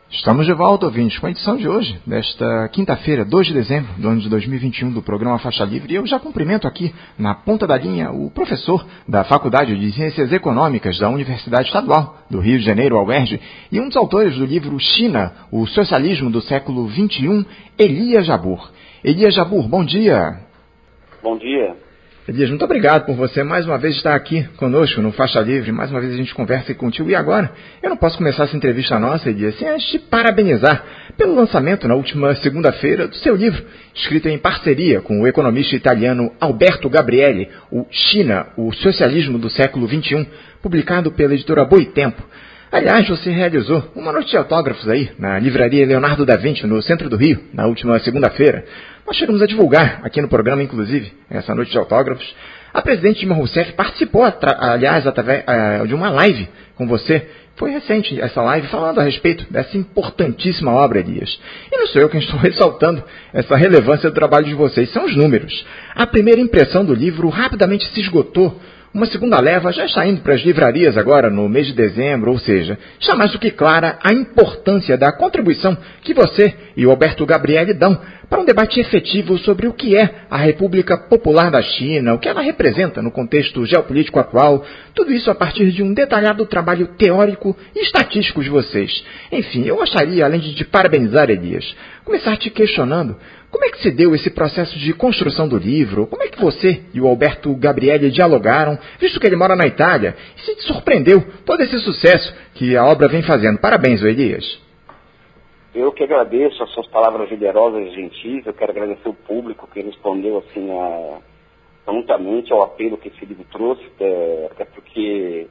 Estamos de volta, ouvintes, com a edição de hoje, desta quinta-feira, 2 de dezembro do ano de 2021, do programa Faixa Livre. E eu já cumprimento aqui, na ponta da linha, o professor da Faculdade de Ciências Econômicas da Universidade Estadual do Rio de Janeiro, a UERJ, e um dos autores do livro China, o Socialismo do Século XXI, Elias Jabbour. Elias Jabbour, bom dia. Bom dia. Elias, muito obrigado por você mais uma vez estar aqui conosco no Faixa Livre. Mais uma vez a gente conversa contigo. E agora, eu não posso começar essa entrevista nossa, Elias, sem antes te parabenizar pelo lançamento na última segunda-feira do seu livro, escrito em parceria com o economista italiano Alberto Gabrielli, o China, o Socialismo do Século XXI, publicado pela editora Boitempo. Aliás, você realizou uma noite de autógrafos aí, na livraria Leonardo da Vinci, no centro do Rio, na última segunda-feira. Nós chegamos a divulgar aqui no programa, inclusive, essa noite de autógrafos. A presidente Dilma Rousseff participou, aliás, através de uma live com você. Foi recente essa live, falando a respeito dessa importantíssima obra, Elias. E não sou eu quem estou ressaltando essa relevância do trabalho de vocês, são os números. A primeira impressão do livro rapidamente se esgotou. Uma segunda leva já está indo para as livrarias agora no mês de dezembro, ou seja, está mais do que clara a importância da contribuição que você e o Alberto Gabrielli dão para um debate efetivo sobre o que é a República Popular da China, o que ela representa no contexto geopolítico atual, tudo isso a partir de um detalhado trabalho teórico e estatístico de vocês. Enfim, eu gostaria, além de te parabenizar, Elias, começar te questionando como é que se deu esse processo de construção do livro, como é que você e o Alberto Gabrielli dialogaram, visto que ele mora na Itália, e se te surpreendeu todo esse sucesso que a obra vem fazendo. Parabéns, Elias. Eu que agradeço as suas palavras generosas e gentis. Eu quero agradecer o público que respondeu assim prontamente ao apelo que esse livro trouxe, até porque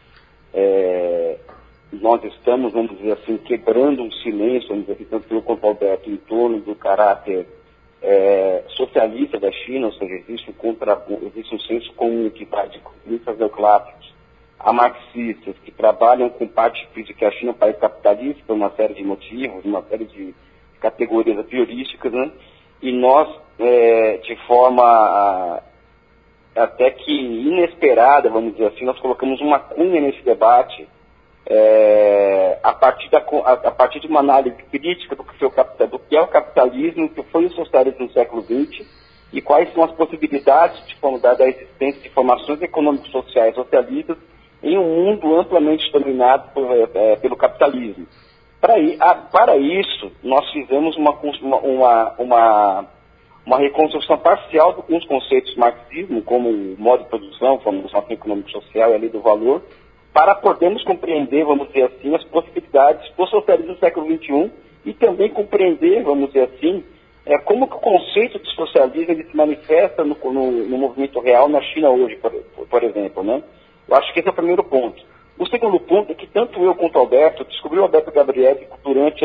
nós estamos, vamos dizer assim, quebrando um silêncio, vamos dizer assim, tanto eu quanto o Alberto, em torno do caráter socialista da China, ou seja, existe um senso comum que vai de comunistas neoclássicos a marxistas que trabalham com parte de que a China é um país capitalista por uma série de motivos, uma série de categorias a priorísticas, né? E nós, de forma até que inesperada, vamos dizer assim, nós colocamos uma cunha nesse debate a partir de uma análise crítica do que é o capitalismo, do que foi o socialismo no século XX e quais são as possibilidades da existência de formações econômicas sociais socialistas em um mundo amplamente dominado pelo capitalismo. Para isso, nós fizemos uma reconstrução parcial de alguns conceitos do marxismo, como o modo de produção, formação econômico-social e a lei do valor, para podermos compreender, vamos dizer assim, as possibilidades do socialismo do século XXI e também compreender, vamos dizer assim, como que o conceito de socialismo ele se manifesta no movimento real na China hoje, por exemplo, né? Eu acho que esse é o primeiro ponto. O segundo ponto é que tanto eu quanto o Alberto, descobri o Alberto Gabrielli durante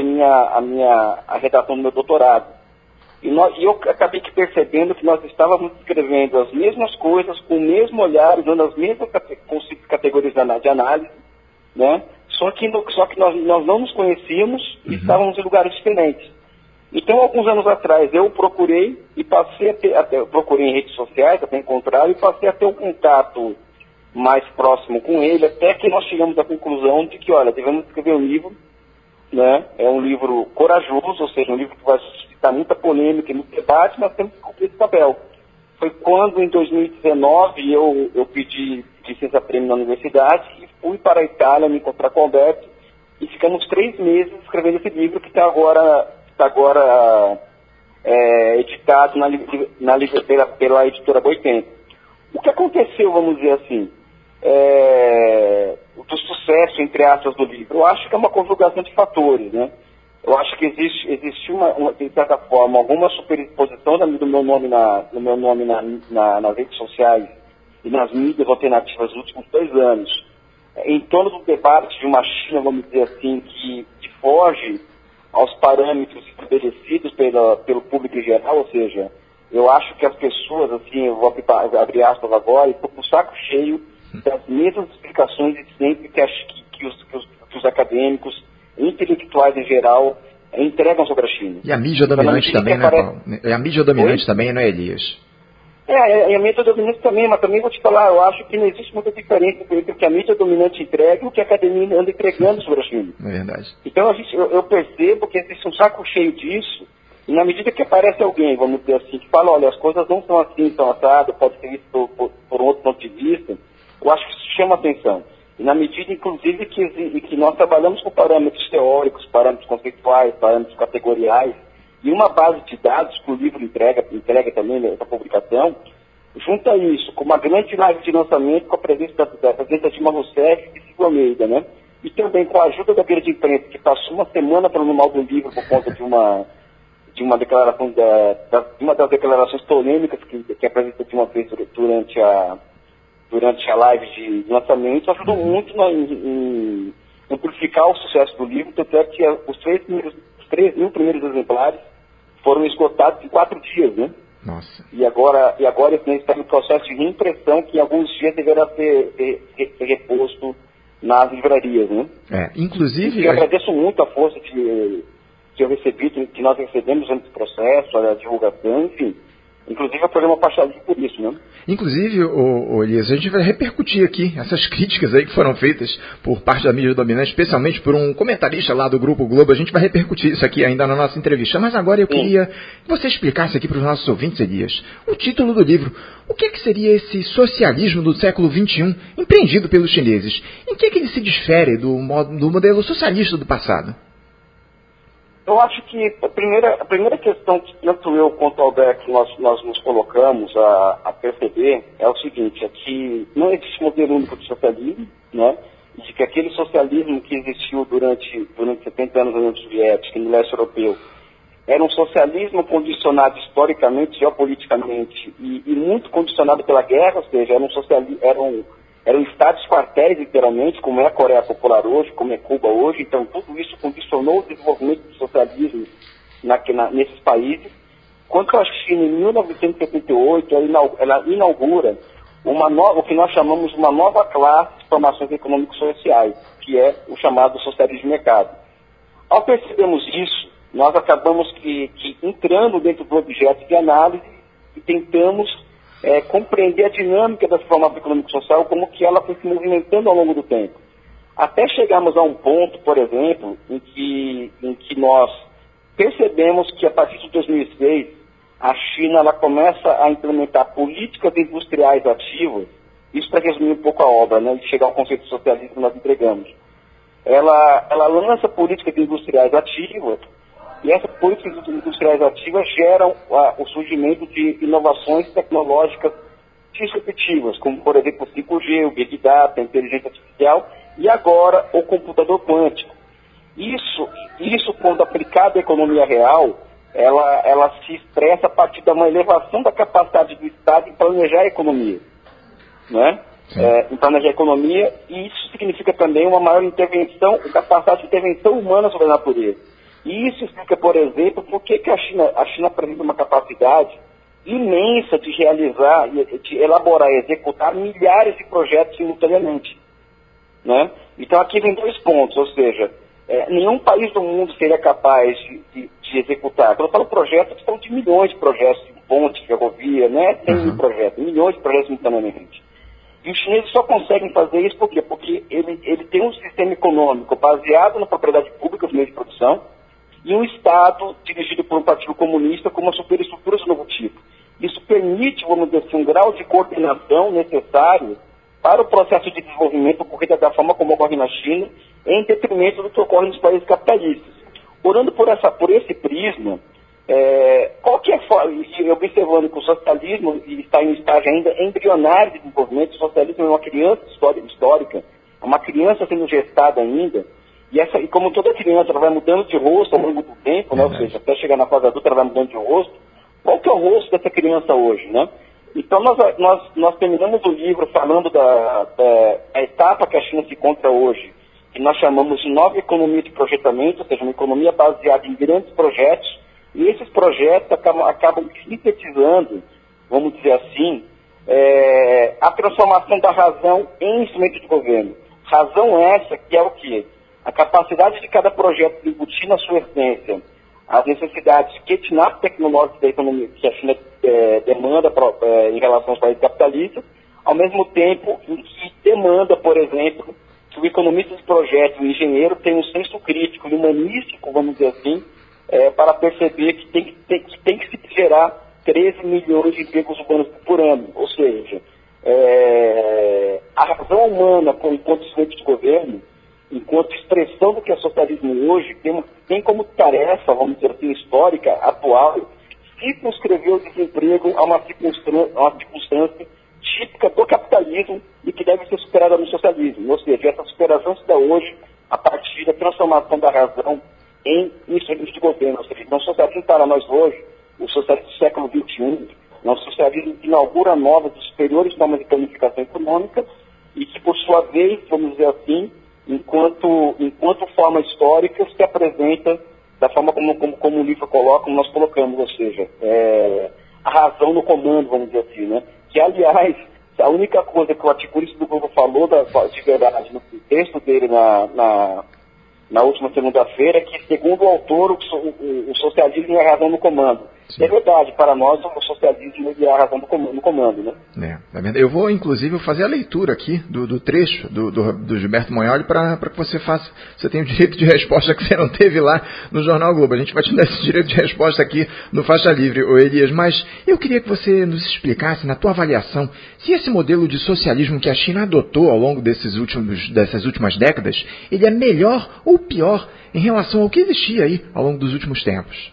a redação do meu doutorado. E eu acabei percebendo que nós estávamos escrevendo as mesmas coisas, com o mesmo olhar, usando as mesmas categorias de análise, né? Só que nós não nos conhecíamos e estávamos em lugares diferentes. Então, alguns anos atrás, eu procurei e passei eu procurei em redes sociais, até encontrar, e passei a ter um contato mais próximo com ele, até que nós chegamos à conclusão de que, olha, devemos escrever um livro, né? É um livro corajoso, ou seja, um livro que vai suscitar muita polêmica e muito debate, mas temos que cumprir esse papel. Foi quando, em 2019, eu pedi licença-prêmio na universidade e fui para a Itália me encontrar com o Alberto e ficamos 3 meses escrevendo esse livro que está agora editado pela editora Boitempo. O que aconteceu, vamos dizer assim, do sucesso, entre aspas, do livro? Eu acho que é uma conjugação de fatores, né? Eu acho que existe de certa forma, alguma superexposição do meu nome nas redes sociais e nas mídias alternativas nos últimos 2 anos, em torno do debate de uma China, vamos dizer assim, que foge aos parâmetros estabelecidos pelo público em geral, ou seja, eu acho que as pessoas, assim, eu vou abrir aspas agora, estão com o saco cheio das mesmas explicações de sempre que os acadêmicos, intelectuais em geral, entregam sobre a China. E a mídia dominante também, né, Paulo? A mídia dominante também, não é, Elias? A mídia dominante também, mas também vou te falar, eu acho que não existe muita diferença entre o que a mídia dominante entrega e o que a academia anda entregando sobre a China. É verdade. Então eu percebo que existe um saco cheio disso, e na medida que aparece alguém, vamos dizer assim, que fala, olha, as coisas não são assim, são assadas, pode ser visto por um outro ponto de vista, eu acho que isso chama atenção. E na medida, inclusive, que nós trabalhamos com parâmetros teóricos, parâmetros conceituais, parâmetros categoriais, e uma base de dados que o livro entrega também, essa publicação, junta isso com uma grande live de lançamento com a presença da Dilma Rousseff e Silvio Almeida, né? E também com a ajuda da grande imprensa, que passou uma semana falando mal do livro por conta de uma declaração, uma das declarações polêmicas que a presidenta Dilma fez durante a live de lançamento, ajudou muito em amplificar o sucesso do livro, tanto é que os 3 mil primeiros exemplares foram esgotados em 4 dias, né? Nossa. E agora está em processo de reimpressão, que em alguns dias deverá ser reposto nas livrarias, né? Inclusive... Eu agradeço muito a força que nós recebemos nesse processo, a divulgação, enfim. Inclusive o programa Faixa Livre por isso, né? Inclusive, Elias, a gente vai repercutir aqui essas críticas aí que foram feitas por parte da mídia dominante, especialmente por um comentarista lá do Grupo Globo. A gente vai repercutir isso aqui ainda na nossa entrevista. Mas agora eu queria que você explicasse aqui para os nossos ouvintes, Elias, o título do livro. O que seria esse socialismo do século XXI, empreendido pelos chineses? Em que ele se difere do modelo socialista do passado? Eu acho que a primeira questão que tanto eu quanto o Alberto nós nos colocamos a perceber é o seguinte, é que não existe modelo único de socialismo, né? E de que aquele socialismo que existiu durante 70 anos na União Soviética e no leste europeu era um socialismo condicionado historicamente, geopoliticamente e muito condicionado pela guerra, ou seja, eram estados quartéis, literalmente, como é a Coreia Popular hoje, como é Cuba hoje. Então, tudo isso condicionou o desenvolvimento do socialismo nesses países. Quanto à China, em 1978, ela inaugura o que nós chamamos de uma nova classe de formações econômico-sociais, que é o chamado socialismo de mercado. Ao percebermos isso, nós acabamos que entrando dentro do objeto de análise e tentamos compreender a dinâmica da formação econômico-social, como que ela foi se movimentando ao longo do tempo. Até chegarmos a um ponto, por exemplo, em que nós percebemos que a partir de 2006, a China ela começa a implementar políticas industriais ativas, isso para resumir um pouco a obra, né, e chegar ao conceito de socialismo que nós entregamos. Ela lança políticas industriais ativas, e essas políticas industriais ativas geram o surgimento de inovações tecnológicas disruptivas, como, por exemplo, o 5G, o Big Data, a inteligência artificial e agora o computador quântico. Isso quando aplicado à economia real, ela se expressa a partir de uma elevação da capacidade do Estado em planejar a economia, né? Em planejar a economia, e isso significa também uma maior intervenção, capacidade de intervenção humana sobre a natureza. E isso explica, por exemplo, por que a China apresenta uma capacidade imensa de realizar, de elaborar e executar milhares de projetos simultaneamente, né? Então aqui vem 2 pontos, ou seja, nenhum país do mundo seria capaz de executar. Quando eu falo projetos, são de milhões de projetos, de ponte, de ferrovia, né? 100 mil projetos, milhões de projetos simultaneamente. E os chineses só conseguem fazer isso por quê? Porque ele tem um sistema econômico baseado na propriedade pública, os meios de produção, e um Estado dirigido por um partido comunista com uma superestrutura do novo tipo. Isso permite, vamos dizer assim, um grau de coordenação necessário para o processo de desenvolvimento ocorrido da forma como ocorre na China, em detrimento do que ocorre nos países capitalistas. Olhando por esse prisma, qualquer forma, e observando que o socialismo está em um estágio ainda embrionário de desenvolvimento, o socialismo é uma criança histórica, é uma criança sendo gestada ainda, e como toda criança ela vai mudando de rosto ao longo do tempo, né? Ou seja, até chegar na fase adulta ela vai mudando de rosto. Qual que é o rosto dessa criança hoje, né? Então nós terminamos o livro falando da etapa que a China se encontra hoje, que nós chamamos de nova economia de projetamento, ou seja, uma economia baseada em grandes projetos, e esses projetos acabam sintetizando, vamos dizer assim, a transformação da razão em instrumento de governo. Razão essa que é o quê? A capacidade de cada projeto de embutir na sua essência as necessidades catch-up tecnológicas da economia que a China demanda em relação aos países capitalistas, ao mesmo tempo em que demanda, por exemplo, que o economista de projeto, o engenheiro, tenha um senso crítico e humanístico, vamos dizer assim, para perceber que tem que se gerar 13 milhões de empregos urbanos por ano. Ou seja, a razão humana, enquanto instrumento de governo, enquanto expressão do que é socialismo hoje, tem como tarefa, vamos dizer assim, histórica, atual, circunscrever o desemprego a uma circunstância típica do capitalismo e que deve ser superada no socialismo. Ou seja, essa superação se dá hoje a partir da transformação da razão em instrumentos de governo. Ou seja, então, o socialismo para nós hoje, o socialismo do século XXI, é um socialismo que inaugura novas e superiores formas de planificação econômica e que, por sua vez, vamos dizer assim, enquanto forma histórica, se apresenta da forma como o livro coloca, como nós colocamos, ou seja, a razão no comando, vamos dizer assim, né? Que, aliás, a única coisa que o articulista do Google falou de verdade no texto dele na última segunda-feira é que, segundo o autor, o socialismo é a razão no comando. Sim. É verdade, para nós o socialismo é a razão no comando, né? Eu vou, inclusive, fazer a leitura aqui do trecho do Gilberto Monholi para que você faça. Você tem o direito de resposta que você não teve lá no Jornal Globo. A gente vai te dar esse direito de resposta aqui no Faixa Livre, Elias. Mas eu queria que você nos explicasse, na tua avaliação, se esse modelo de socialismo que a China adotou ao longo dessas últimas décadas, ele é melhor ou pior em relação ao que existia aí ao longo dos últimos tempos.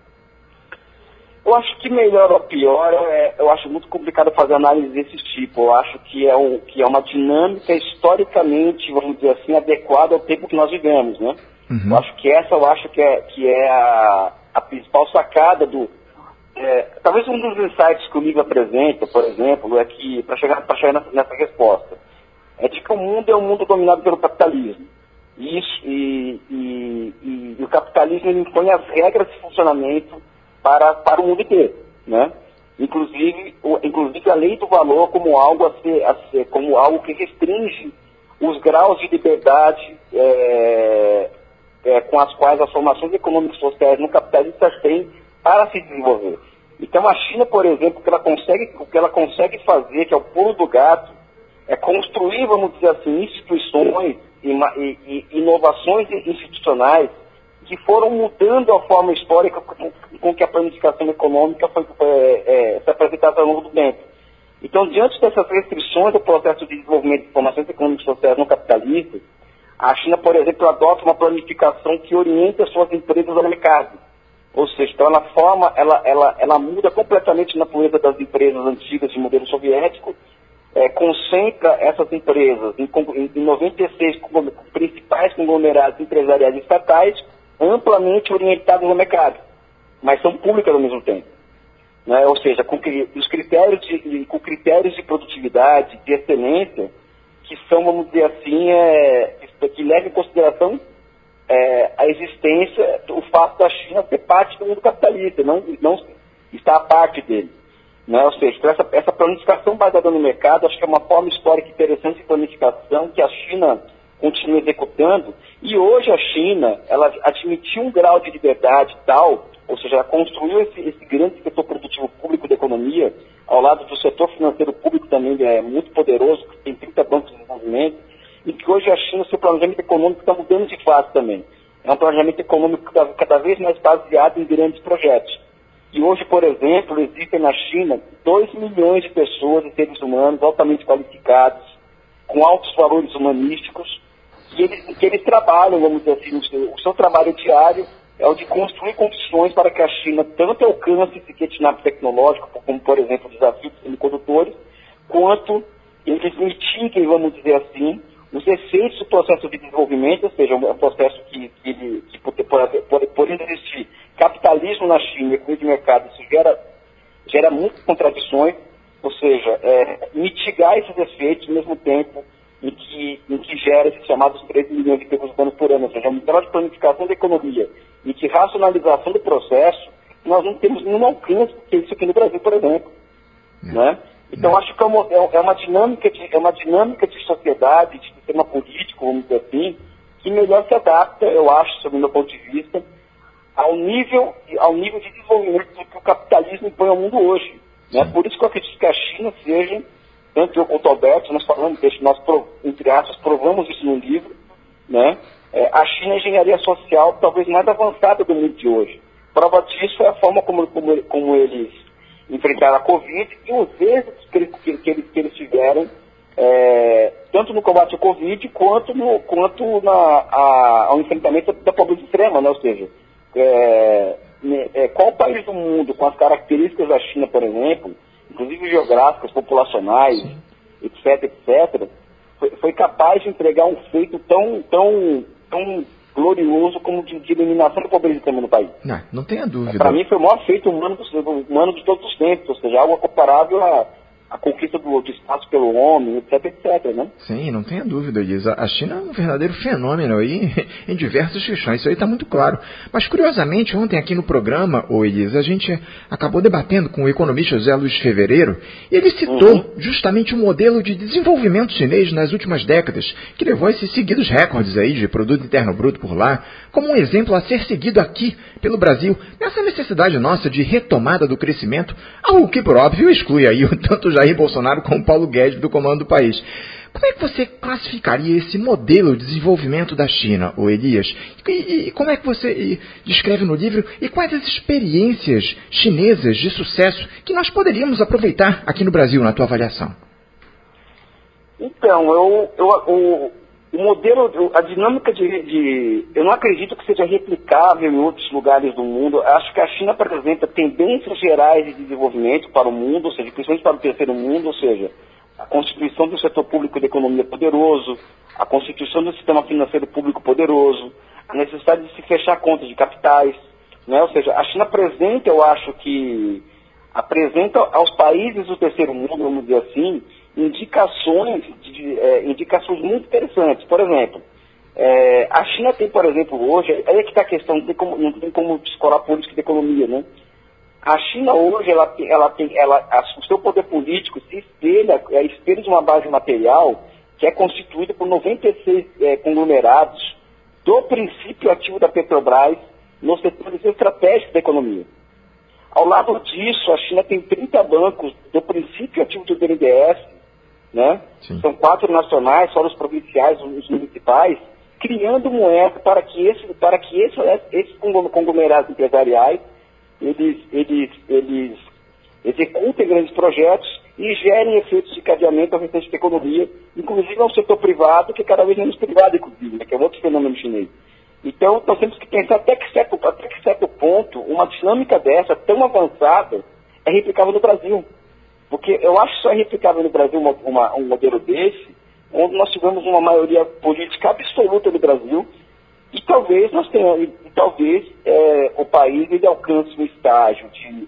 Eu acho que melhor ou pior, eu acho muito complicado fazer análise desse tipo. Eu acho que é uma dinâmica historicamente, vamos dizer assim, adequada ao tempo que nós vivemos, né? Uhum. Eu acho que a principal sacada talvez um dos insights que o livro apresenta, por exemplo, é que, para chegar nessa resposta, é de que o mundo é um mundo dominado pelo capitalismo. E o capitalismo ele impõe as regras de funcionamento para o mundo inteiro, né? Inclusive a lei do valor como algo como algo que restringe os graus de liberdade com as quais as formações econômicas e sociais no capitalismo têm para se desenvolver. Então a China, por exemplo, o que ela consegue fazer, que é o pulo do gato, é construir, vamos dizer assim, instituições e inovações institucionais que foram mudando a forma histórica com que a planificação econômica foi se apresentada ao longo do tempo. Então, diante dessas restrições do processo de desenvolvimento de formações econômicas e sociais não capitalistas, a China, por exemplo, adota uma planificação que orienta suas empresas ao mercado. Ou seja, então ela muda completamente a natureza das empresas antigas de modelo soviético, concentra essas empresas em 96 principais conglomerados empresariais estatais, amplamente orientados ao mercado, mas são públicas ao mesmo tempo, né? Ou seja, com critérios de produtividade, de excelência, que são, vamos dizer assim, que levam em consideração a existência, o fato da China ser parte do mundo capitalista, não estar a parte dele, né? Ou seja, então essa planificação baseada no mercado, acho que é uma forma histórica interessante de planificação que a China continua executando, e hoje a China, ela admitiu um grau de liberdade tal, ou seja, ela construiu esse grande setor produtivo público da economia, ao lado do setor financeiro público também muito poderoso, que tem 30 bancos de desenvolvimento, e que hoje a China, seu planejamento econômico está mudando de fase também. É um planejamento econômico cada vez mais baseado em grandes projetos. E hoje, por exemplo, existem na China 2 milhões de pessoas e seres humanos altamente qualificados, com altos valores humanísticos, que eles trabalham, vamos dizer assim, o seu trabalho diário é o de construir condições para que a China tanto alcance esse catch-up tecnológico, como, por exemplo, o desafio dos semicondutores, quanto eles mitiguem, vamos dizer assim, os efeitos do processo de desenvolvimento, ou seja, um processo que por existir capitalismo na China e economia de mercado, isso gera muitas contradições, ou seja, mitigar esses efeitos ao mesmo tempo em que gera esses chamados 13 milhões de empregos urbanos por ano, ou seja, um grau de planificação da economia e de racionalização do processo, nós não temos nenhum alcance que isso aqui no Brasil, por exemplo, né? Então acho que é uma dinâmica de sociedade, de sistema político, vamos dizer assim, que melhor se adapta, eu acho, sob o meu ponto de vista, ao nível de desenvolvimento que o capitalismo impõe ao mundo hoje. Né? Por isso que eu acredito que a China seja, tanto eu quanto o Alberto, entre aspas, provamos isso no livro, né? A China é a engenharia social talvez mais avançada do mundo de hoje. Prova disso é a forma como eles enfrentaram a Covid e os êxitos que eles tiveram, tanto no combate à Covid quanto ao enfrentamento da pobreza extrema, né? Ou seja, qual país do mundo, com as características da China, por exemplo, inclusive geográficas, populacionais, etc., foi capaz de entregar um feito tão glorioso como de eliminação da pobreza extrema no país? Não tenha dúvida. Para mim foi o maior feito humano de todos os tempos, ou seja, algo comparável a conquista do espaço pelo homem, etc., né? Sim, não tenha dúvida, Elias. A China é um verdadeiro fenômeno aí em diversas questões, isso aí está muito claro. Mas, curiosamente, ontem aqui no programa, Elias, a gente acabou debatendo com o economista José Luiz Fevereiro, e ele citou justamente o modelo de desenvolvimento chinês nas últimas décadas, que levou a esses seguidos recordes aí de produto interno bruto por lá, como um exemplo a ser seguido aqui pelo Brasil, nessa necessidade nossa de retomada do crescimento, algo que, por óbvio, exclui aí o tanto Jair Bolsonaro como Paulo Guedes do comando do país. Como é que você classificaria esse modelo de desenvolvimento da China, Elias? E como é que você descreve no livro? E quais as experiências chinesas de sucesso que nós poderíamos aproveitar aqui no Brasil, na tua avaliação? Então, o modelo, a dinâmica eu não acredito que seja replicável em outros lugares do mundo. Acho que a China apresenta tendências gerais de desenvolvimento para o mundo, ou seja, principalmente para o terceiro mundo, ou seja, a constituição do setor público de economia poderoso, a constituição do sistema financeiro público poderoso, a necessidade de se fechar contas de capitais, né? Ou seja, a China apresenta, eu acho que apresenta aos países do terceiro mundo, vamos dizer assim, indicações muito interessantes. Por exemplo, a China tem, por exemplo, hoje, aí é que está a questão, não tem como descolar política de economia, né? A China hoje, o seu poder político se espelha de uma base material que é constituída por 96 conglomerados do princípio ativo da Petrobras nos setores estratégicos da economia. Ao lado disso, a China tem 30 bancos do princípio ativo do BNDES, né? São 4 nacionais, fora os provinciais, os municipais, criando moeda para que esses conglomerados empresariais eles executem grandes projetos e gerem efeitos de cadeamento ao restante da economia, inclusive ao setor privado, que é cada vez menos privado, inclusive, né? Que é um outro fenômeno chinês. Então, nós temos que pensar até que certo ponto, uma dinâmica dessa, tão avançada, é replicável no Brasil. Porque eu acho que só é replicável no Brasil um modelo desse, onde nós tivemos uma maioria política absoluta no Brasil, e talvez o país ele alcance um estágio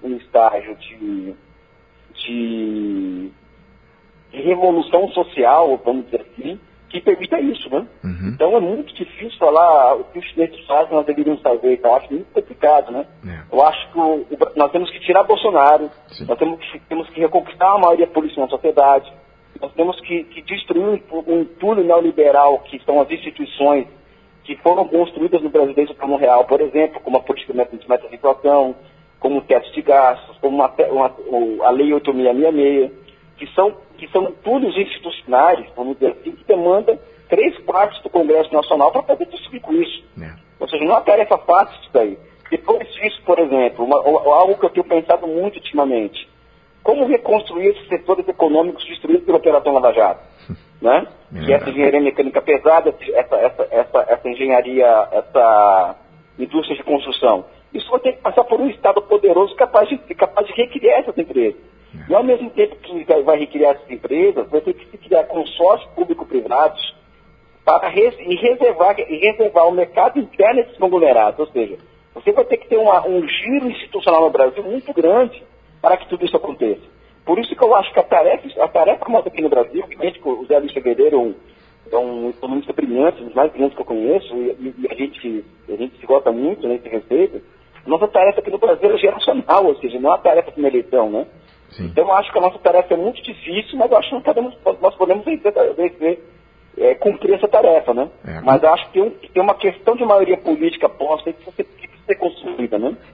de revolução social, vamos dizer assim, que permita isso, né? Então é muito difícil falar o que os chineses fazem, nós deveríamos fazer, então eu acho muito complicado, né? Eu acho que nós temos que tirar Bolsonaro, nós temos que reconquistar a maioria política na sociedade, nós temos que destruir o entulho neoliberal que são as instituições que foram construídas no Brasil desde o Plano Real, por exemplo, como a política de meta de inflação, como o teto de gastos, como a Lei 8.666, que são entulhos institucionais, vamos dizer assim, que demandam 3/4 do Congresso Nacional para poder destruir com isso. Ou seja, não é uma tarefa fácil isso daí. Depois disso, por exemplo, algo que eu tenho pensado muito ultimamente, como reconstruir esses setores econômicos destruídos pela Operação Lava Jato? Né? Que essa engenharia mecânica pesada, essa engenharia, essa indústria de construção. Isso vai ter que passar por um Estado poderoso capaz de recriar essas empresas. E ao mesmo tempo que vai recriar essas empresas, vai ter que se criar consórcios público-privados para reservar o mercado interno desses conglomerados. Ou seja, você vai ter que ter um giro institucional no Brasil muito grande para que tudo isso aconteça. Por isso que eu acho que a tarefa nossa aqui no Brasil, que o Zé Luiz Fevereiro é um economista brilhante, um dos mais brilhantes que eu conheço, e a gente se gosta muito nesse respeito, nossa tarefa aqui no Brasil é geracional, ou seja, não é uma tarefa de uma eleição, né? Então eu acho que a nossa tarefa é muito difícil, mas eu acho que nós podemos cumprir essa tarefa, né? Mas eu acho que tem uma questão de maioria política posta que precisa ser construída,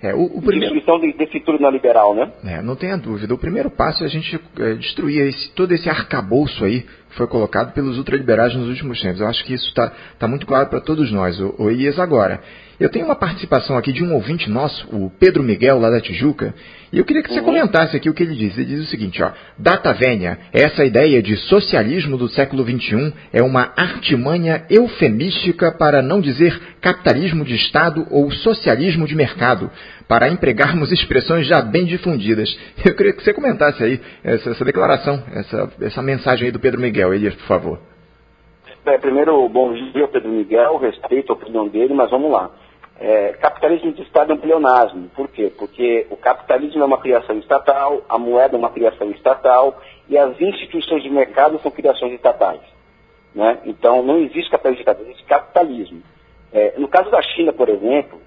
O primeiro... Destruição desse tudo neoliberal, né? Não tenha dúvida. O primeiro passo é a gente destruir todo esse arcabouço aí que foi colocado pelos ultraliberais nos últimos tempos. Eu acho que isso está muito claro para todos nós. O Elias, agora, eu tenho uma participação aqui de um ouvinte nosso, o Pedro Miguel, lá da Tijuca, e eu queria que você comentasse aqui o que ele diz. Ele diz o seguinte, data vênia, essa ideia de socialismo do século XXI é uma artimanha eufemística para não dizer capitalismo de Estado ou socialismo de mercado, para empregarmos expressões já bem difundidas. Eu queria que você comentasse aí essa declaração, essa mensagem aí do Pedro Miguel. Elias, por favor. Primeiro, bom dia, Pedro Miguel, respeito a opinião dele, mas vamos lá. Capitalismo de Estado é um pleonasmo. Por quê? Porque o capitalismo é uma criação estatal, a moeda é uma criação estatal e as instituições de mercado são criações estatais. Né? Então, não existe capitalismo de Estado, existe capitalismo. No caso da China, por exemplo,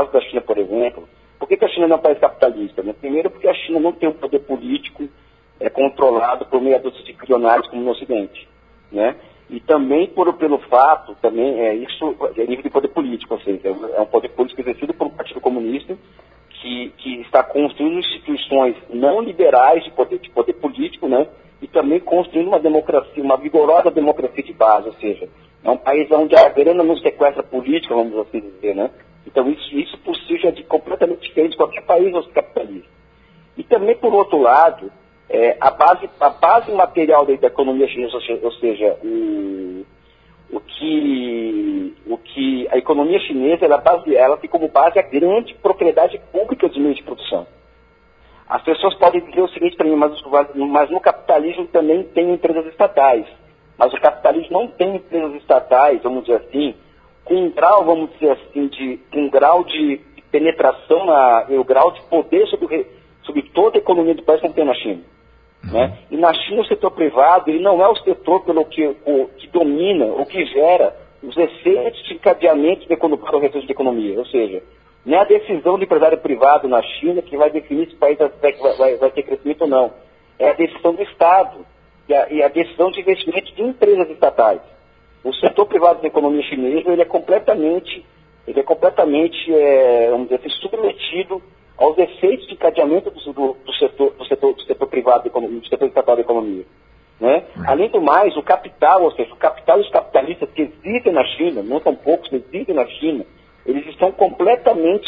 por que a China não é um país capitalista? Né? Primeiro, porque a China não tem um poder político controlado por meia dúzia de bilionários como no Ocidente. Né? E também pelo fato, isso é nível de poder político, ou seja, é um poder político exercido pelo Partido Comunista que está construindo instituições não liberais de poder político, né? E também construindo uma democracia, uma vigorosa democracia de base, ou seja, é um país onde a grana não sequestra política, vamos assim dizer, né? Então isso por si já é completamente diferente de qualquer país capitalista. E também, por outro lado, a base material da economia chinesa, ou seja, o que a economia chinesa ela tem como base a grande propriedade pública dos meios de produção. As pessoas podem dizer o seguinte para mim, mas no capitalismo também tem empresas estatais. Mas o capitalismo não tem empresas estatais, vamos dizer assim, com um grau, vamos dizer assim, um grau de penetração, o grau de poder sobre toda a economia do país como tem na China. Né? E na China o setor privado ele não é o setor que domina ou que gera os efeitos de encadeamento para o resto da economia. Ou seja, não é a decisão do empresário privado na China que vai definir se o país vai ter crescimento ou não. É a decisão do Estado e a decisão de investimento de empresas estatais. O setor privado da economia chinesa ele é completamente vamos dizer assim, submetido aos efeitos de encadeamento do setor privado, do setor estatal da economia. Né? Além do mais, o capital, ou seja, o capital e os capitalistas que existem na China, não são poucos que existem na China, eles estão completamente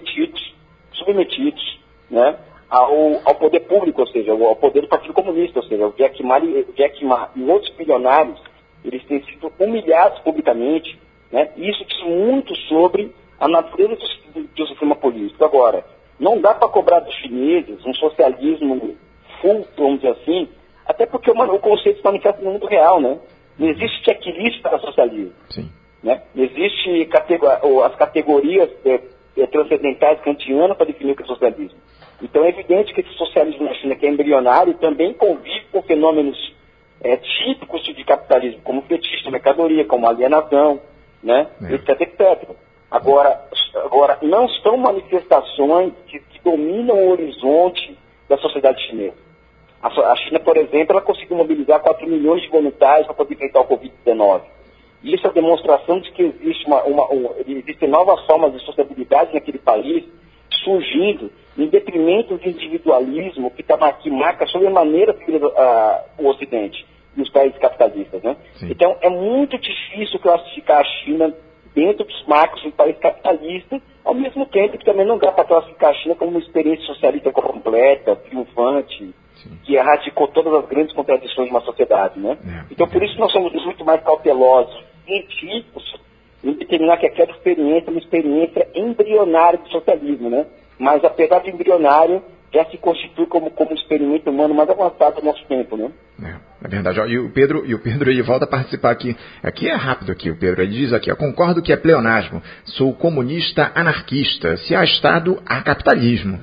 submetidos né, ao poder público, ou seja, ao poder do Partido Comunista, ou seja, o Jack Ma e outros bilionários, eles têm sido humilhados publicamente, né? E isso diz muito sobre a natureza do sistema político. Agora, não dá para cobrar dos chineses um socialismo full, vamos dizer assim, até porque o conceito se manifesta no mundo real, né? Não existe checklist para socialismo. Sim. Né? Não existe as categorias transcendentais kantianas para definir o que é socialismo. Então é evidente que esse socialismo na China, que é embrionário, também convive com fenômenos típicos de capitalismo, como fetiche de mercadoria, como alienação, né? Etc. Agora, não são manifestações que dominam o horizonte da sociedade chinesa. A China, por exemplo, ela conseguiu mobilizar 4 milhões de voluntários para poder enfrentar o Covid-19. Isso é demonstração de que existem novas formas de sociabilidade naquele país, surgindo em detrimento do individualismo que marca sobremaneira o Ocidente e os países capitalistas. Né? Então, é muito difícil classificar a China dentro dos marcos de um país capitalista, ao mesmo tempo que também não dá para classificar a China como uma experiência socialista completa, triunfante, que erradicou todas as grandes contradições de uma sociedade. Né? Então, por isso nós somos muito mais cautelosos, científicos, em determinar que aquela experiência é uma experiência embrionária do socialismo, né? Mas, apesar de embrionário, já se constitui como um experimento humano mais avançado do nosso tempo, né? É verdade. E o Pedro ele volta a participar aqui. Aqui é rápido aqui, o Pedro. Ele diz aqui, concordo que é pleonasmo. Sou comunista anarquista. Se há Estado, há capitalismo.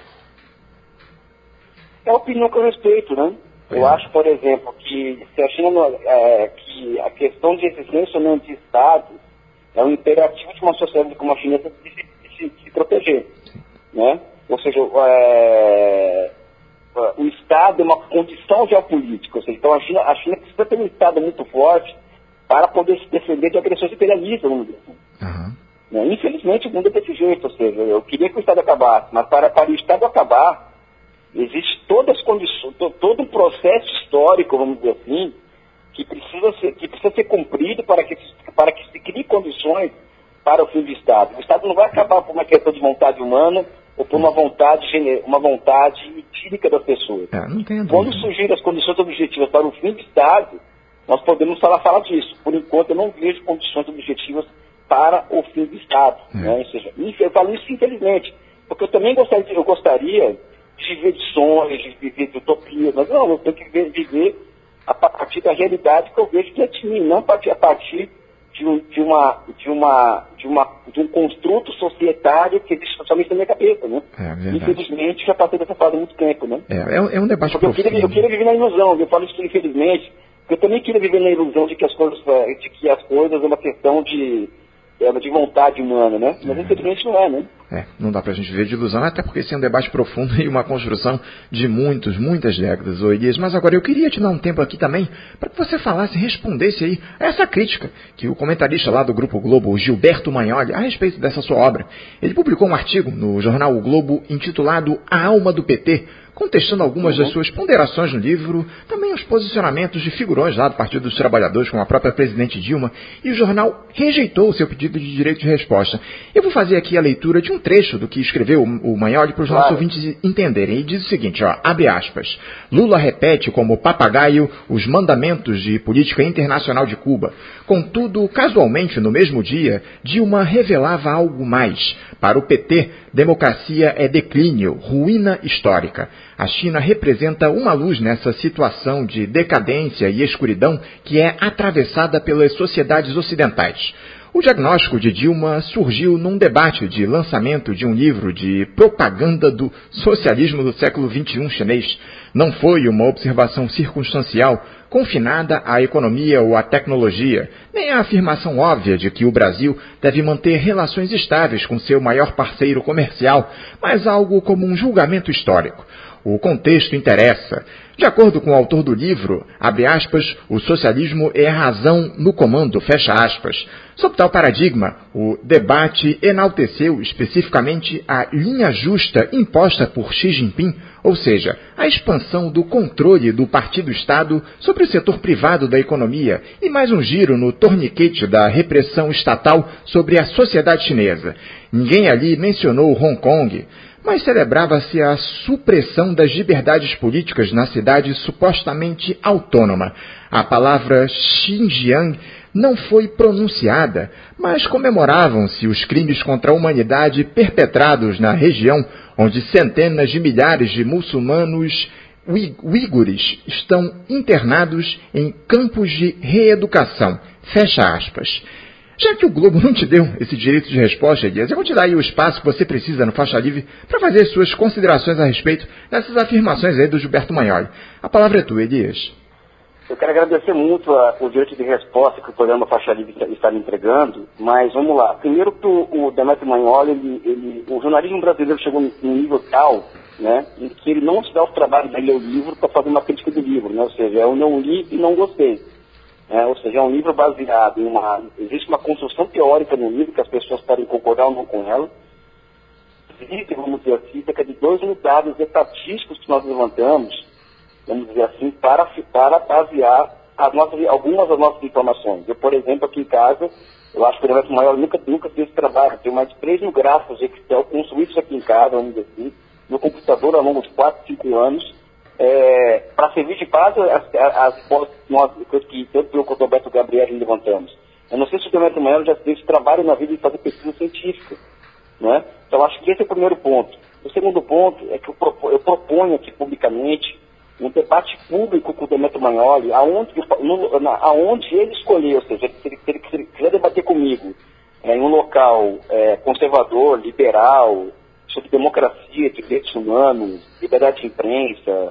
É a opinião que eu respeito, né? Eu acho, por exemplo, que se a China que a questão de existência ou não de Estado é um imperativo de uma sociedade como a chinesa de se proteger, né? Ou seja, o Estado é uma condição geopolítica, ou seja, então a China precisa ter um Estado muito forte para poder se defender de agressões imperialistas, vamos dizer assim. Né? Infelizmente, o mundo é desse jeito, ou seja, eu queria que o Estado acabasse, mas para o Estado acabar, existe todas as condições, todo um processo histórico, vamos dizer assim, que precisa ser cumprido para que se crie condições para o fim do Estado. O Estado não vai acabar por uma questão de vontade humana ou por uma vontade etílica das pessoas. Não tem Quando surgirem as condições objetivas para o fim do Estado, nós podemos falar disso. Por enquanto, eu não vejo condições objetivas para o fim do Estado. Né? Ou seja, eu falo isso infelizmente, porque eu também gostaria de viver de sonhos, de viver de utopias, mas não, eu tenho que viver a partir da realidade que eu vejo diante de mim, não a partir de um construto societário que existe somente na minha cabeça, né? Infelizmente, já passei dessa fase há muito tempo, né? É um debate porque profundo. Eu queria viver na ilusão, eu falo isso infelizmente, porque eu também queria viver na ilusão de que as coisas é uma questão de vontade humana, né? Mas infelizmente não é, né? Não dá pra gente viver de ilusão, até porque esse é um debate profundo e uma construção de muitas décadas, Elias. Mas agora eu queria te dar um tempo aqui também para que você falasse e respondesse aí a essa crítica que o comentarista lá do Grupo Globo, Gilberto Magnoli, a respeito dessa sua obra. Ele publicou um artigo no jornal O Globo intitulado A Alma do PT, contestando algumas das suas ponderações no livro, também os posicionamentos de figurões lá do Partido dos Trabalhadores, como a própria presidente Dilma, e o jornal rejeitou o seu pedido de direito de resposta. Eu vou fazer aqui a leitura de um trecho do que escreveu o Magnoli para os nossos ouvintes entenderem. E diz o seguinte, abre aspas, Lula repete como papagaio os mandamentos de política internacional de Cuba. Contudo, casualmente, no mesmo dia, Dilma revelava algo mais. Para o PT, democracia é declínio, ruína histórica. A China representa uma luz nessa situação de decadência e escuridão que é atravessada pelas sociedades ocidentais. O diagnóstico de Dilma surgiu num debate de lançamento de um livro de propaganda do socialismo do século XXI chinês. Não foi uma observação circunstancial, confinada à economia ou à tecnologia, nem a afirmação óbvia de que o Brasil deve manter relações estáveis com seu maior parceiro comercial, mas algo como um julgamento histórico. O contexto interessa. De acordo com o autor do livro, abre aspas, o socialismo é a razão no comando, fecha aspas. Sob tal paradigma, o debate enalteceu especificamente a linha justa imposta por Xi Jinping, ou seja, a expansão do controle do Partido-Estado sobre o setor privado da economia e mais um giro no torniquete da repressão estatal sobre a sociedade chinesa. Ninguém ali mencionou Hong Kong, mas celebrava-se a supressão das liberdades políticas na cidade supostamente autônoma. A palavra Xinjiang não foi pronunciada, mas comemoravam-se os crimes contra a humanidade perpetrados na região, onde centenas de milhares de muçulmanos uigures estão internados em campos de reeducação. Fecha aspas. Já que o Globo não te deu esse direito de resposta, Elias, eu vou te dar aí o espaço que você precisa no Faixa Livre para fazer suas considerações a respeito dessas afirmações aí do Gilberto Magnoli. A palavra é tua, Elias. Eu quero agradecer muito o direito de resposta que o programa Faixa Livre está me entregando, mas vamos lá. Primeiro que o Demetrio Magnoli, o jornalismo brasileiro chegou num nível tal, né, em que ele não se dá o trabalho de ler o livro para fazer uma crítica do livro, né, ou seja, eu não li e não gostei. Ou seja, é um livro baseado existe uma construção teórica no livro que as pessoas podem concordar ou não com ela. Existem, vamos dizer assim, cerca de 2 dados estatísticos que nós levantamos, vamos dizer assim, para basear algumas das nossas informações. Eu, por exemplo, aqui em casa, eu acho que o Demetrio Magnoli nunca fez esse trabalho. Tenho mais de 3 mil gráficos de Excel construídos aqui em casa, vamos dizer assim, no computador ao longo de 4, 5 anos, para servir de base as hipóteses que tanto eu quanto o Roberto Gabriel levantamos. Eu não sei se o Demetrio Magnoli já fez esse trabalho na vida de fazer pesquisa científica, não é? Então acho que esse é o primeiro ponto. O segundo ponto é que eu proponho aqui publicamente um debate público com o Demetrio Magnoli, aonde ele escolher, ou seja, se ele quiser debater comigo em um local conservador, liberal, sobre democracia, direitos humanos, liberdade de imprensa,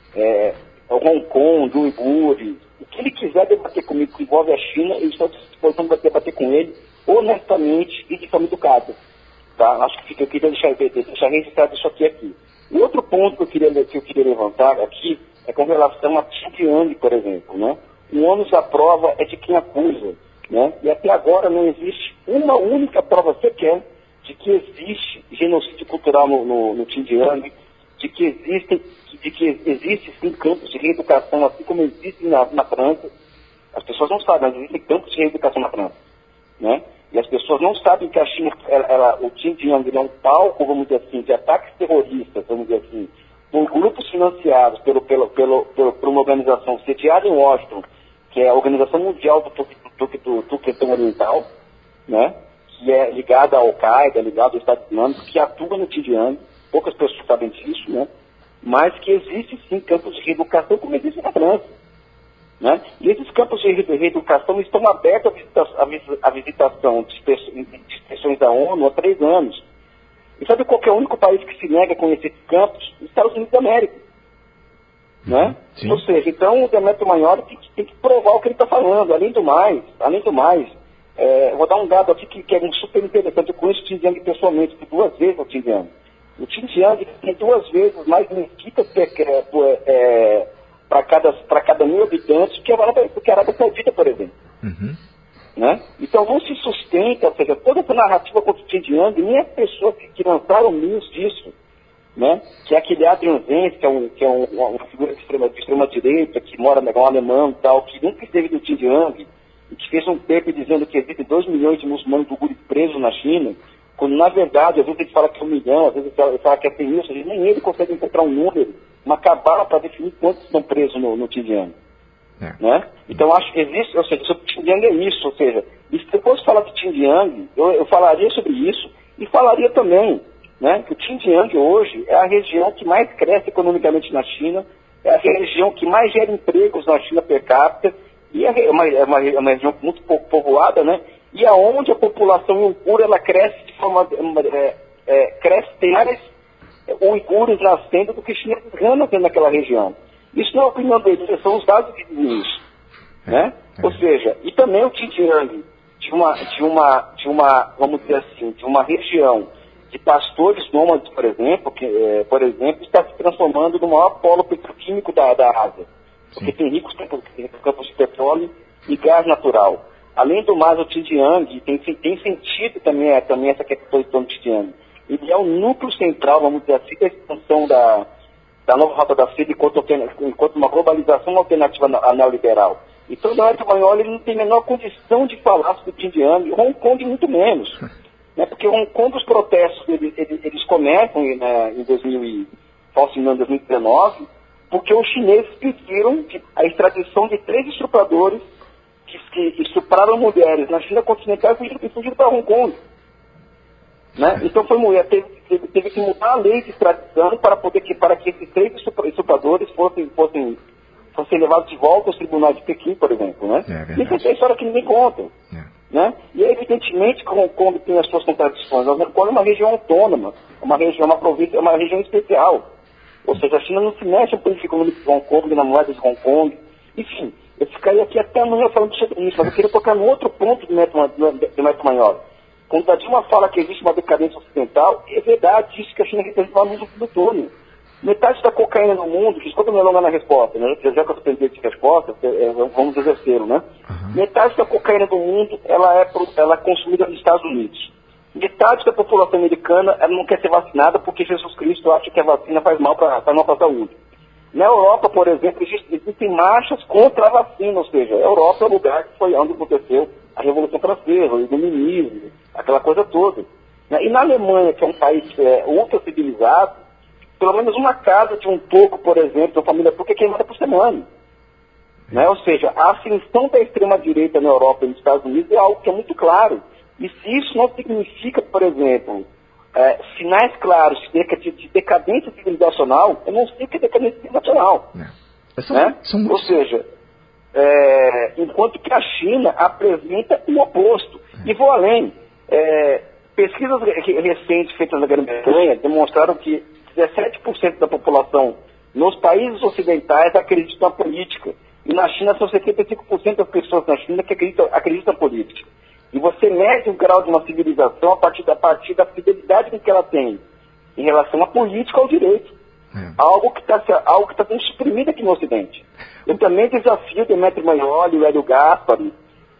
Hong Kong, uigures, o que ele quiser debater comigo que envolve a China, eu estou à disposição de debater com ele honestamente e de forma educada. Tá? Acho que eu queria deixar registrado isso aqui. E outro ponto que eu queria levantar aqui é com relação a Xinjiang, por exemplo. Né? O ônus da prova é de quem acusa. Né? E até agora não existe uma única prova sequer de que existe genocídio cultural no Xinjiang, de que existe sim campos de reeducação, assim como existem na França. As pessoas não sabem, mas existem campos de reeducação na França, né? E as pessoas não sabem que a China, o Xinjiang é um palco, vamos dizer assim, de ataques terroristas, vamos dizer assim, por grupos financiados por uma organização sediada em Washington, que é a Organização Mundial do Turquestão Oriental, né? Que é ligada à Al-Qaeda, ligada ao Estado Islâmico, que atua no Xinjiang. Poucas pessoas sabem disso, né? Mas que existe sim campos de reeducação, como existe na França, né? E esses campos de reeducação estão abertos à visitação de inspeções da ONU há 3 anos. E sabe qual que é o único país que se nega a conhecer esses campos? Os Estados Unidos da América. Né? Ou seja, então o Demetrio Magnoli tem que provar o que ele está falando. Além do mais, eu vou dar um dado aqui que é super interessante. Eu conheço o Xinjiang pessoalmente, fui 2 vezes ao Xinjiang. O Xinjiang tem 2 vezes mais mesquitas para cada 1.000 habitantes que a Arábia Saudita, por exemplo. Uhum. Né? Então não se sustenta, ou seja, toda essa narrativa contra o Xinjiang, nem as pessoas que lançaram news disso, né? Que é aquele Adrian Zenz, que é uma figura de extrema direita, que mora no alemão e tal, que nunca esteve no Xinjiang, e que fez um paper dizendo que existem 2 milhões de muçulmanos uigures presos na China, quando na verdade, às vezes ele fala que é 1 milhão, às vezes ele fala que é 100 mil, ou seja, nem ele consegue encontrar um número, uma cabala para definir quantos estão presos no Xinjiang. Né? Então acho que existe, ou seja, sobre o Xinjiang é isso, ou seja, e se depois falar do Xinjiang, eu falaria sobre isso, e falaria também, né, que o Xinjiang hoje é a região que mais cresce economicamente na China, é a região que mais gera empregos na China per capita, e é uma região muito pouco povoada, né, e aonde a população uigur, ela cresce de forma, cresce, tem mais uigures nascendo do que chineses nascendo naquela região. Isso não é a opinião deles, são os dados que dizem isso, né? Ou seja, e também o Xinjiang, de uma, vamos dizer assim, de uma região de pastores nômades, por exemplo, está se transformando no maior polo petroquímico da Ásia, porque tem ricos campos de petróleo e gás natural. Além do mais, o Xinjiang tem sentido também essa questão do Xinjiang. Ele é o núcleo central, vamos dizer assim, da expansão da nova rota da seda enquanto uma globalização alternativa neoliberal. Então, o Demetrio Magnoli não tem a menor condição de falar sobre o Xinjiang, Hong Kong muito menos. Né? Porque Hong Kong, os protestos, eles começam em 2019, porque os chineses pediram a extradição de 3 estupradores que estupraram mulheres na China continental e fugiram para Hong Kong. Né? Então teve que mudar a lei de extradição para que esses 3 estupradores fossem levados de volta aos tribunais de Pequim, por exemplo. Né? Isso é a história que ninguém conta. Né? E evidentemente que Hong Kong tem as suas contradições. Hong Kong é uma região autônoma, uma província, uma região especial. Ou seja, a China não se mexe no política econômica de Hong Kong, na moeda de Hong Kong. Enfim, eu ficaria aqui até amanhã falando sobre isso, mas eu queria tocar no outro ponto do Demetrio Magnoli. Quando a Dilma fala que existe uma decadência ocidental, é verdade, isso que a China representa uma luz do túnel. Metade da cocaína no mundo, que escuta me alongar na resposta, né? Já que eu estou pendente de resposta, vamos exercê-lo, né? Uhum. Metade da cocaína do mundo, ela é consumida nos Estados Unidos. Metade da população americana, ela não quer ser vacinada porque Jesus Cristo acha que a vacina faz mal para a saúde. Na Europa, por exemplo, existem marchas contra a vacina, ou seja, a Europa é o lugar que foi onde aconteceu a Revolução Francesa, o iluminismo, aquela coisa toda. E na Alemanha, que é um país ultra civilizado, pelo menos uma casa de um turco, por exemplo, uma família turca é queimada por semana. Né? Ou seja, a ascensão da extrema-direita na Europa e nos Estados Unidos é algo que é muito claro. E se isso não significa, por exemplo, sinais claros de decadência civilizacional, eu não sei o que é decadência civilizacional. Né? Ou seja, enquanto que a China apresenta o oposto. E vou além. Pesquisas recentes feitas na Grã-Bretanha demonstraram que 17% da população nos países ocidentais acreditam na política. E na China são 75% das pessoas na China que acreditam na política. E você mede o grau de uma civilização a partir da fidelidade que ela tem em relação à política ou ao direito. Algo que está sendo suprimido aqui no Ocidente. Eu também desafio o Demetrio Magnoli, o Hélio Gaspari,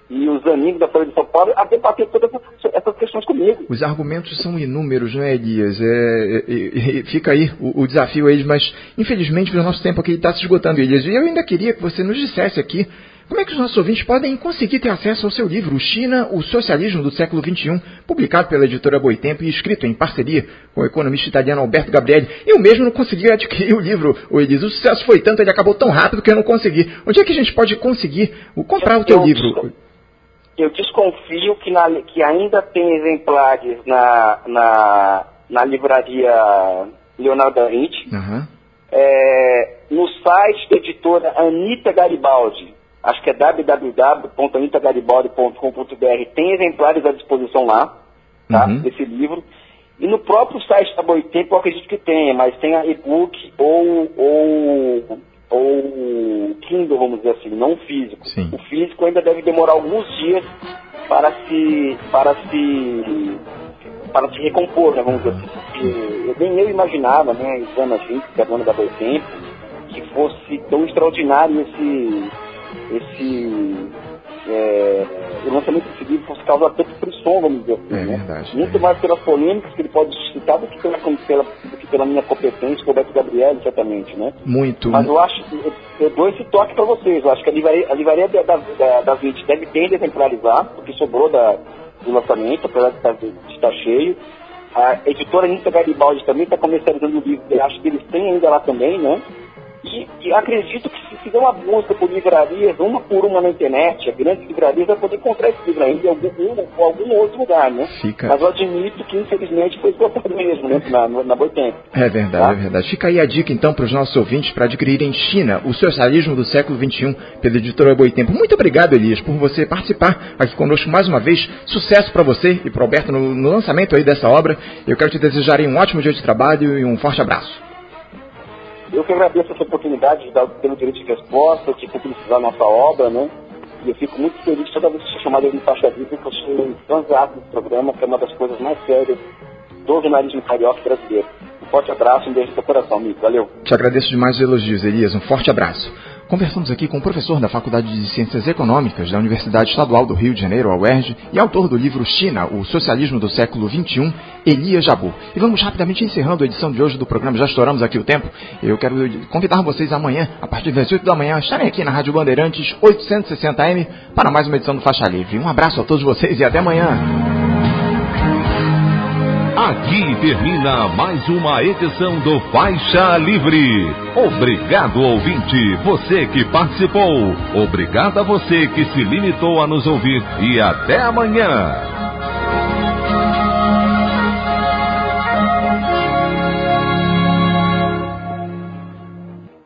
e os amigos da Folha de São Paulo a debater todas essas questões comigo. Os argumentos são inúmeros, não é, Elias? Fica aí o desafio aí, mas infelizmente o nosso tempo aqui está se esgotando, Elias. E eu ainda queria que você nos dissesse aqui como é que os nossos ouvintes podem conseguir ter acesso ao seu livro, China, o Socialismo do Século XXI, publicado pela editora Boitempo e escrito em parceria com o economista italiano Alberto Gabrielli. Eu mesmo não consegui adquirir o livro, Elias. O sucesso foi tanto, ele acabou tão rápido que eu não consegui. Onde é que a gente pode conseguir comprar o teu livro? Eu desconfio que ainda tem exemplares na livraria Leonardo da Vinci, no site da editora Anita Garibaldi, acho que é www.anitagaribaldi.com.br, tem exemplares à disposição lá, tá, desse livro. E no próprio site da Boitempo eu acredito que tenha, mas tem a e-book ou Kindle, vamos dizer assim, não físico. Sim. O físico ainda deve demorar alguns dias para se recompor, né, vamos dizer assim. Porque nem eu imaginava, né, Isana Gente, que é a dona da Boitempo, que fosse tão extraordinário o lançamento desse livro fosse causar tanto frisson, vamos dizer assim, né? Verdade, muito mais pelas polêmicas que ele pode suscitar do que pela minha competência, com o Roberto Gabriel, certamente, né? Muito. Mas eu acho que eu dou esse toque para vocês. Eu acho que a livraria da Vinci deve ter de exemplarizar, porque sobrou do lançamento, apesar de estar cheio. A editora Anita Garibaldi também está comercializando o livro, eu acho que eles têm ainda lá também, né? E acredito que se fizer uma busca por livrarias, uma por uma na internet, as grandes livrarias vai poder encontrar esse livro ainda em algum outro lugar, né? Mas eu admito que infelizmente foi esgotado mesmo, né? Na Boitempo. É verdade, tá? É verdade. Fica aí a dica então para os nossos ouvintes para adquirirem China, o Socialismo do Século XXI, pela editora Boitempo. Muito obrigado, Elias, por você participar aqui conosco mais uma vez. Sucesso para você e para o Alberto no lançamento aí dessa obra. Eu quero te desejar um ótimo dia de trabalho e um forte abraço. Eu que agradeço essa oportunidade de dar pelo direito de resposta, de publicizar a nossa obra, né? E eu fico muito feliz toda vez que sou chamado de faixa livre, porque eu sou fãzato desse programa, que é uma das coisas mais sérias do jornalismo carioca brasileiro. Um forte abraço, um beijo no seu coração, amigo. Valeu. Te agradeço demais os elogios, Elias. Um forte abraço. Conversamos aqui com o professor da Faculdade de Ciências Econômicas da Universidade Estadual do Rio de Janeiro, a UERJ, e autor do livro China, o Socialismo do Século XXI, Elias Jabbour. E vamos rapidamente encerrando a edição de hoje do programa, já estouramos aqui o tempo. Eu quero convidar vocês amanhã, a partir das 8 da manhã, estarem aqui na Rádio Bandeirantes 860M para mais uma edição do Faixa Livre. Um abraço a todos vocês e até amanhã. Aqui termina mais uma edição do Faixa Livre. Obrigado, ouvinte, você que participou. Obrigado a você que se limitou a nos ouvir e até amanhã.